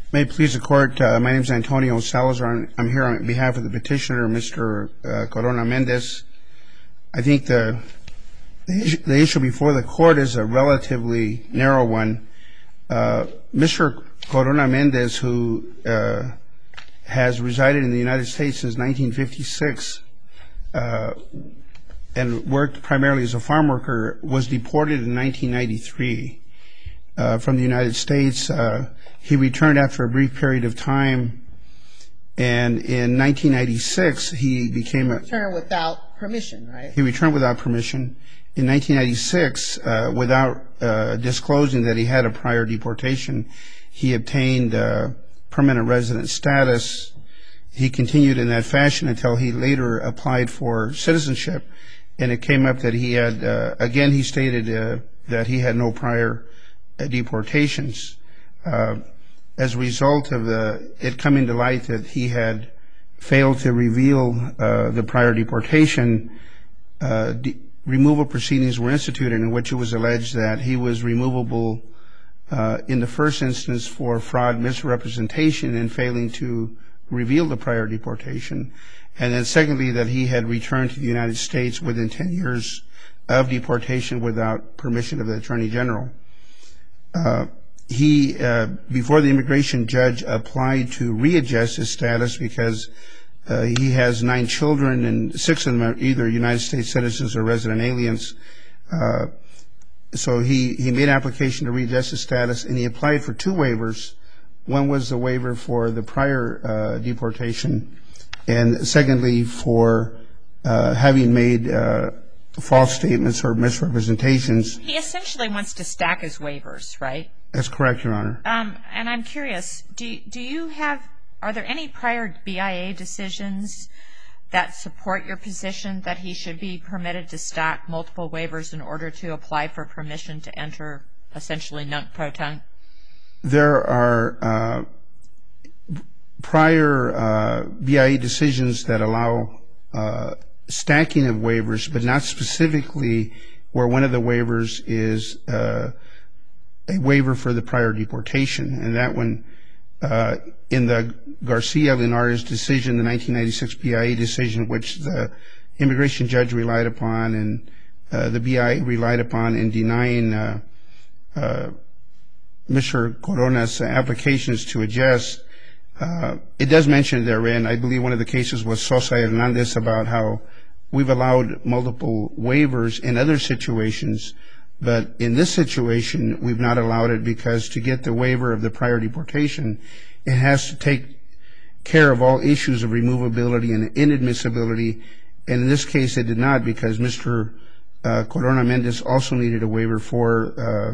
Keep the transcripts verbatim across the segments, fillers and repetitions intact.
May it please the Court, uh, my name is Antonio Salazar. I'm here on behalf of the petitioner, Mister Uh, Corona Mendez. I think the, the, issue, the issue before the Court is a relatively narrow one. Uh, Mister Corona Mendez, who uh, has resided in the United States since nineteen fifty-six uh, and worked primarily as a farm worker, was deported in nineteen ninety-three uh, from the United States. Uh, He returned after a brief period of time, and in nineteen ninety-six he became a... Returned without permission, right? He returned without permission. In nineteen ninety-six, uh, without uh, disclosing that he had a prior deportation, he obtained uh, permanent resident status. He continued in that fashion until he later applied for citizenship, and it came up that he had, uh, again he stated uh, that he had no prior uh, deportations. Uh, as a result of the, it coming to light that he had failed to reveal uh, the prior deportation, uh, de removal proceedings were instituted in which it was alleged that he was removable uh, in the first instance for fraud, misrepresentation, and failing to reveal the prior deportation, and then secondly that he had returned to the United States within ten years of deportation without permission of the Attorney General. Uh, He, uh, before the immigration judge, applied to readjust his status because uh, he has nine children and six of them are either United States citizens or resident aliens. Uh, so he, he made an application to readjust his status, and he applied for two waivers. One was the waiver for the prior uh, deportation, and secondly for uh, having made uh, false statements or misrepresentations. He essentially wants to stack his waivers, right? That's correct, Your Honor. Um, and I'm curious, do, do you have, are there any prior B I A decisions that support your position that he should be permitted to stack multiple waivers in order to apply for permission to enter essentially nunc-pro-tunc? There are uh, prior uh, B I A decisions that allow uh, stacking of waivers, but not specifically where one of the waivers is uh, a waiver for the prior deportation, and that one uh, in the Garcia-Linares decision, the nineteen ninety-six B I A decision, which the immigration judge relied upon and uh, the B I A relied upon in denying uh, uh, Mister Corona's applications to adjust. Uh, it does mention therein, I believe one of the cases was Sosa Hernandez, about how we've allowed multiple waivers in other situations, but in this situation, we've not allowed it because to get the waiver of the prior deportation, it has to take care of all issues of removability and inadmissibility. And in this case, it did not, because Mister Uh, Corona Mendez also needed a waiver for uh,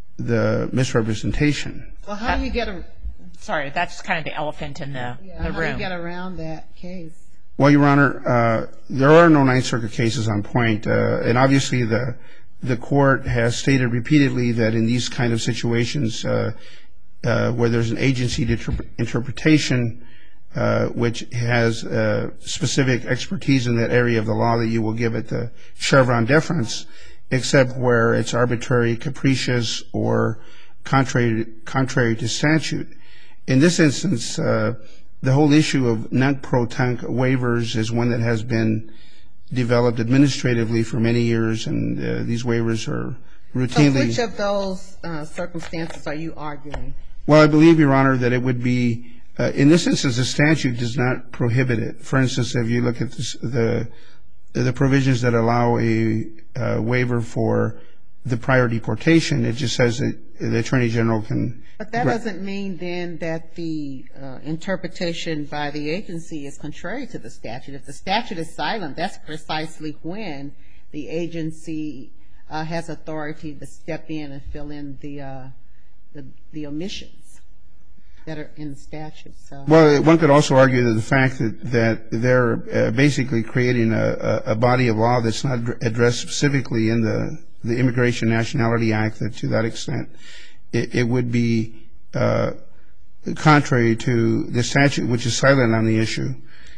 the misrepresentation. Well, how do you get a... Sorry, that's kind of the elephant in the, yeah, the how room. How do you get around that case? Well, Your Honor, uh, there are no Ninth Circuit cases on point, uh, and obviously the the court has stated repeatedly that in these kind of situations uh, uh, where there's an agency interpretation uh, which has uh, specific expertise in that area of the law, that you will give it the Chevron deference, except where it's arbitrary, capricious, or contrary contrary to statute. In this instance, uh, the whole issue of nunc-pro-tunc waivers is one that has been developed administratively for many years, and uh, these waivers are routinely... So which of those uh, circumstances are you arguing? Well, I believe, Your Honor, that it would be, uh, in this instance, the statute does not prohibit it. For instance, if you look at this, the the provisions that allow a uh, waiver for the prior deportation, it just says that the Attorney General can... But that doesn't mean then that the uh, interpretation by the agency is contrary to the statute. If the statute is silent, that's precisely when the agency uh, has authority to step in and fill in the, uh, the, the omissions that are in the statute. So. Well, one could also argue that the fact that, that they're uh, basically creating a, a body of law that's not addressed specifically in the, the Immigration Nationality Act, that to that extent it, it would be uh, contrary to the statute, which is silent on the issue.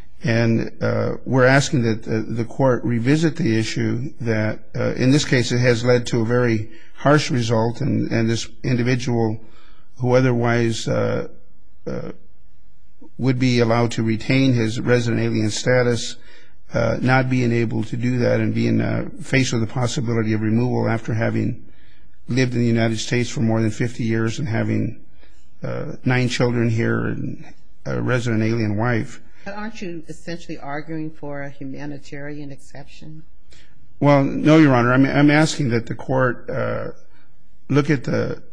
And uh, we're asking that uh, the court revisit the issue that, uh, in this case, it has led to a very harsh result, and, and this individual who otherwise uh, uh, would be allowed to retain his resident alien status, uh, not being able to do that and being uh, faced with the possibility of removal after having lived in the United States for more than fifty years and having uh, nine children here and a resident alien wife. But aren't you essentially arguing for a humanitarian exception? Well, no, Your Honor. I'm, I'm asking that the court uh, look at the,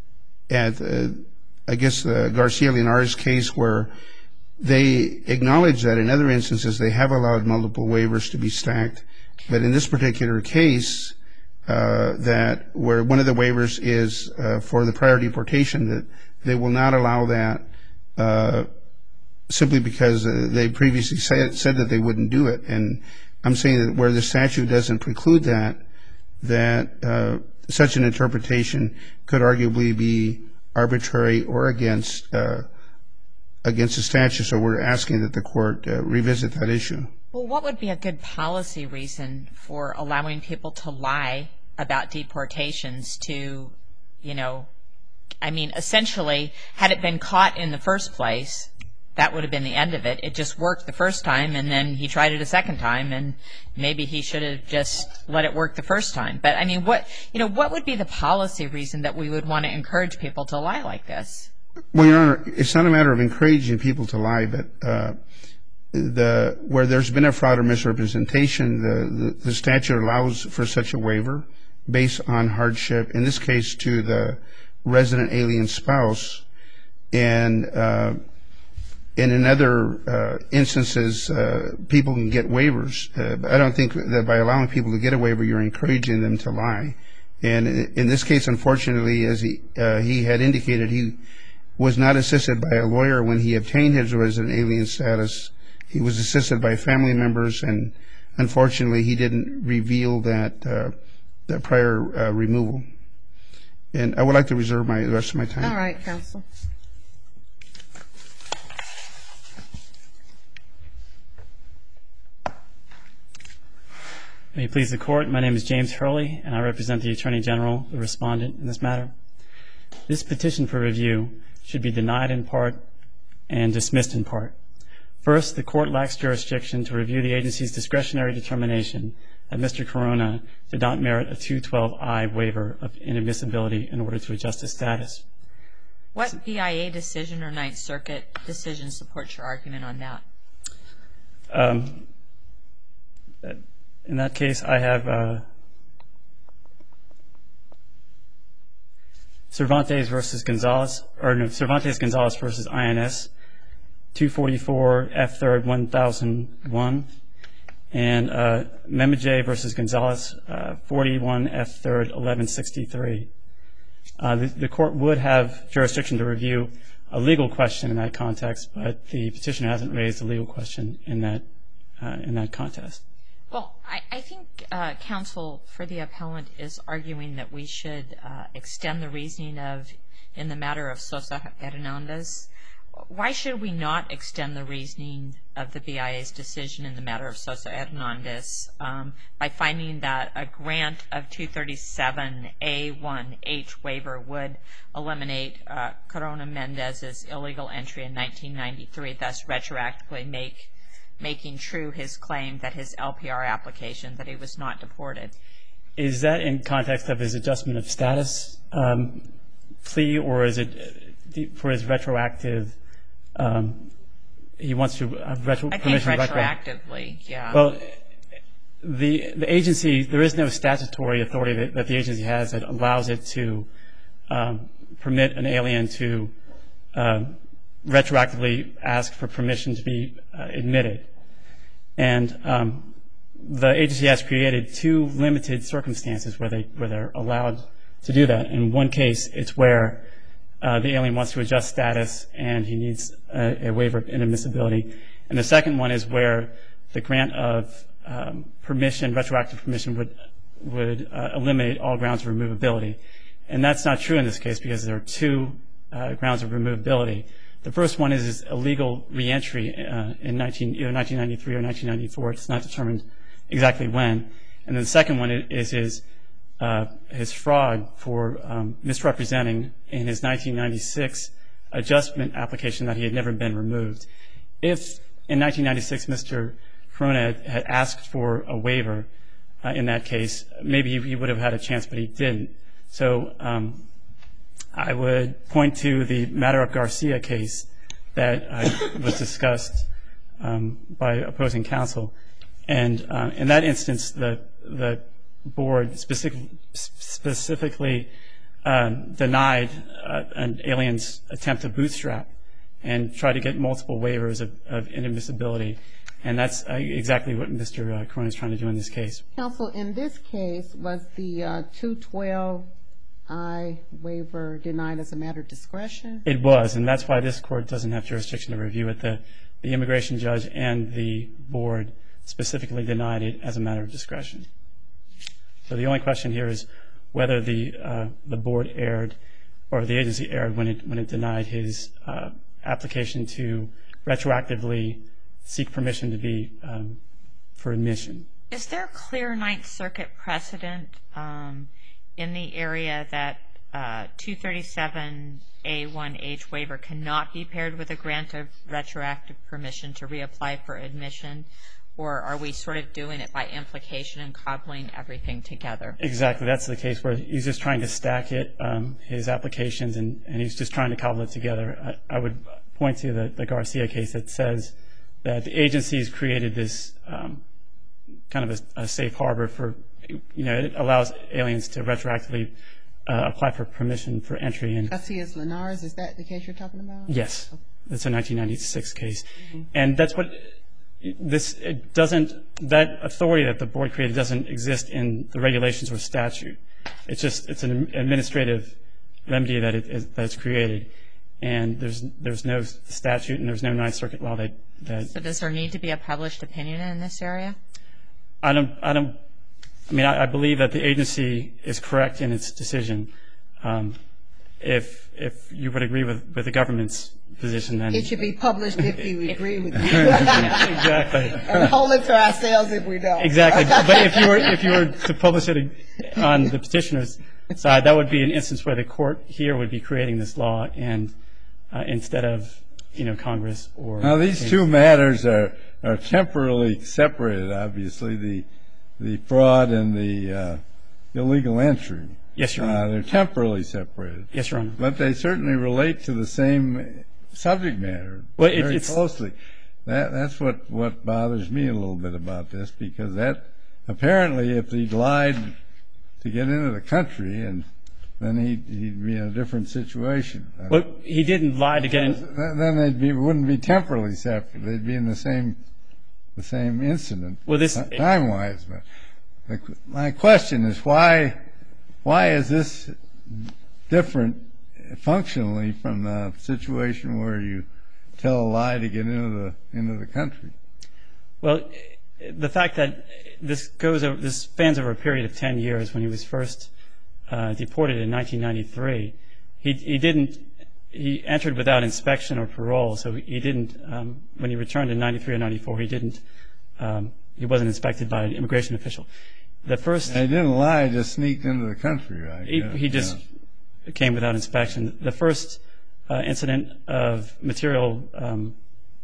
at uh, I guess the Garcia Linares case, where they acknowledge that in other instances they have allowed multiple waivers to be stacked, but in this particular case, uh, that where one of the waivers is uh, for the prior deportation, that they will not allow that uh, simply because uh, they previously said, said that they wouldn't do it. And I'm saying that where the statute doesn't preclude that, that uh, such an interpretation could arguably be arbitrary or against uh, against the statute. So we're asking that the court uh, revisit that issue. Well, what would be a good policy reason for allowing people to lie about deportations to, you know, I mean, essentially, had it been caught in the first place, that would have been the end of it. It just worked the first time, and then he tried it a second time, and maybe he should have just let it work the first time. But, I mean, what, you know, what would be the policy reason that we would want to encourage people to lie like this? Well, Your Honor, it's not a matter of encouraging people to lie, but uh, the where there's been a fraud or misrepresentation, the, the, the statute allows for such a waiver based on hardship, in this case to the resident alien spouse, and uh, and in other uh, instances, uh, people can get waivers. Uh, but I don't think that by allowing people to get a waiver, you're encouraging them to lie. And in this case, unfortunately, as he uh, he had indicated, he was not assisted by a lawyer when he obtained his resident alien status. He was assisted by family members, and unfortunately, he didn't reveal that uh, that prior uh, removal. And I would like to reserve my the rest of my time. All right, counsel. May it please the Court, my name is James Hurley, and I represent the Attorney General, the respondent in this matter. This petition for review should be denied in part and dismissed in part. First, the Court lacks jurisdiction to review the agency's discretionary determination that Mister Corona did not merit a two twelve I waiver of inadmissibility in order to adjust his status. What B I A decision or Ninth Circuit decision supports your argument on that? Um, in that case, I have uh, Cervantes versus Gonzalez, or no, Cervantes Gonzalez versus I N S, two forty-four F third one thousand one, and uh, Memije versus Gonzalez, uh, forty-one F third eleven sixty-three. Uh, the, the court would have jurisdiction to review a legal question in that context, but the petitioner hasn't raised a legal question in that uh, in that context. Well, I, I think uh, counsel for the appellant is arguing that we should uh, extend the reasoning of, in the matter of Sosa Hernandez. Why should we not extend the reasoning of the B I A's decision in the matter of Sosa Hernandez um, by finding that a grant of two thirty-seven A one H waiver would eliminate uh, Corona Mendez's illegal entry in nineteen ninety-three, thus retroactively make making true his claim that his L P R application, that he was not deported? Is that in context of his adjustment of status um, plea, or is it for his retroactive, um, he wants to have retro- I think permission retroactively, yeah. Well, the the agency, there is no statutory authority that, that the agency has that allows it to um, permit an alien to um, retroactively ask for permission to be uh, admitted. And um, the agency has created two limited circumstances where they where they're allowed to do that. In one case, it's where uh, the alien wants to adjust status and he needs a, a waiver of inadmissibility. And the second one is where the grant of um, permission, retroactive permission, would would uh, eliminate all grounds of removability. And that's not true in this case because there are two uh, grounds of removability. The first one is his illegal reentry uh, in nineteen, either nineteen ninety-three or nineteen ninety-four. It's not determined exactly when. And then the second one is his uh, his fraud for um, misrepresenting in his nineteen ninety-six adjustment application that he had never been removed. If in nineteen ninety-six Mister Corona had asked for a waiver uh, in that case, maybe he, he would have had a chance, but he didn't. So um, I would point to the matter of Garcia case that uh, was discussed um, by opposing counsel. And uh, in that instance, the the board specific, specifically um, denied uh, an alien's attempt to bootstrap and try to get multiple waivers of, of inadmissibility. And that's uh, exactly what Mister Uh, Corona is trying to do in this case. Counsel, in this case, was the uh, two twelve I waiver denied as a matter of discretion? It was, and that's why this court doesn't have jurisdiction to review it. The, the immigration judge and the board specifically denied it as a matter of discretion. So the only question here is whether the uh, the board erred or the agency erred when it when it denied his uh, application to retroactively seek permission to be um, for admission. Is there clear Ninth Circuit precedent um, in the area that uh, two thirty-seven A one H waiver cannot be paired with a grant of retroactive permission to reapply for admission? Or are we sort of doing it by implication and cobbling everything together? Exactly. That's the case where he's just trying to stack it, um, his applications, and, and he's just trying to cobble it together. I, I would point to the, the Garcia case that says that the agency's created this um, kind of a, a safe harbor for, you know, it allows aliens to retroactively uh, apply for permission for entry. And Garcia's Linares, is that the case you're talking about? yes, Okay. That's a nineteen ninety-six case. Mm-hmm. And that's what... This it doesn't that authority that the board created doesn't exist in the regulations or statute. It's just it's an administrative remedy that it is that's created, and there's there's no statute and there's no Ninth Circuit law that that. So does there need to be a published opinion in this area? I don't I don't I mean I, I believe that the agency is correct in its decision. Um, if if you would agree with, with the government's position, then It should be published if you agree with you. exactly. And hold it to ourselves if we don't. Exactly. But if you were if you were to publish it on the petitioner's side, that would be an instance where the court here would be creating this law, and uh, instead of you know Congress or. Now these two matters are are temporarily separated. Obviously, the the fraud and the uh, illegal entry. Yes, Your Honor. Uh, they're temporarily separated. Yes, Your Honor. But they certainly relate to the same subject matter Well, it, very it's closely. That that's what, what bothers me a little bit about this, because that apparently if he lied to get into the country, and then he'd, he'd be in a different situation. Well, he didn't lie to get in. Then they'd be wouldn't be temporally separate. They'd be in the same the same incident. Well, this time wise, but the, my question is why why is this different functionally from the situation where you tell a lie to get into the into the country? Well, the fact that this goes over, this spans over a period of ten years. When he was first uh, deported in nineteen ninety-three, he he didn't he entered without inspection or parole. So he didn't um, when he returned in ninety-three or ninety-four, he didn't um, he wasn't inspected by an immigration official. The first and he didn't lie, just sneaked into the country, right? He, yeah, he just yeah. came without inspection. The first uh, incident of material um,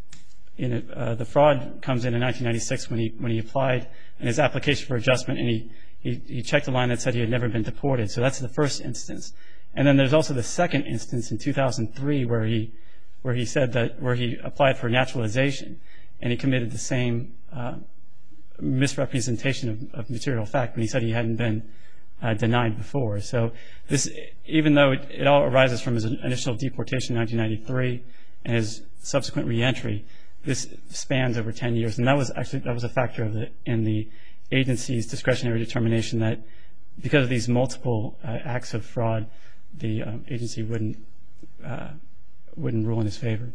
in it, uh, the fraud comes in in nineteen ninety-six when he when he applied in his application for adjustment, and he, he he checked a line that said he had never been deported. So that's the first instance. And then there's also the second instance in two thousand three where he where he said that where he applied for naturalization, and he committed the same uh, misrepresentation of, of material fact when he said he hadn't been uh, denied before. So this, even though it, it all arises from his initial deportation in nineteen ninety-three and his subsequent reentry, this spans over ten years, and that was actually that was a factor of the in the agency's discretionary determination that because of these multiple uh, acts of fraud, the um, agency wouldn't uh, wouldn't rule in his favor.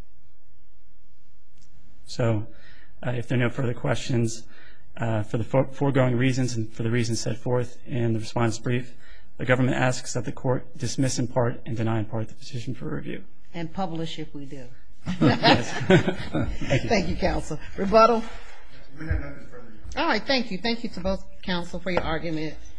So, uh, if there are no further questions, uh, for the fore- foregoing reasons and for the reasons set forth in the respondent's brief, the government asks that the court dismiss in part and deny in part the petition for review. And publish if we do. Yes. Thank you. Thank you, counsel. Rebuttal? All right, thank you. Thank you to both counsel for your argument.